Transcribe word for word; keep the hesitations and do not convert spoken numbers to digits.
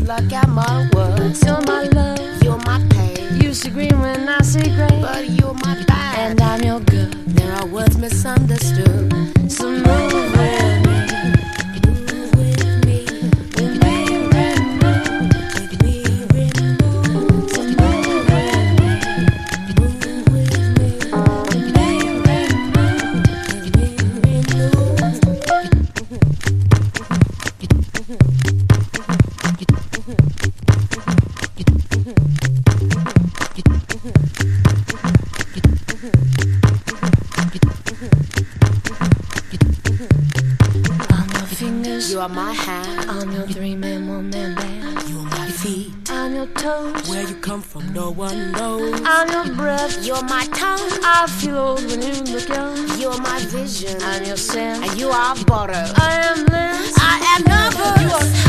look at my words. You're my love, You're my pain. you see green when I see gray, But you're my bad. and I'm your good. There are words misunderstood. So move with me, Move with me. with me, remove. With me, remove. So move with me, Move with me. with me, remove. With me, remove. I'm your fingers, You are my hand. I'm your three-man, one-man band. You're my feet. I'm your toes, Where you come from, no one knows. I'm your breath. You're my tongue. I feel old when you look young. You're my vision. I'm your scent. And you are butter. I am Liz. I am nervous. You are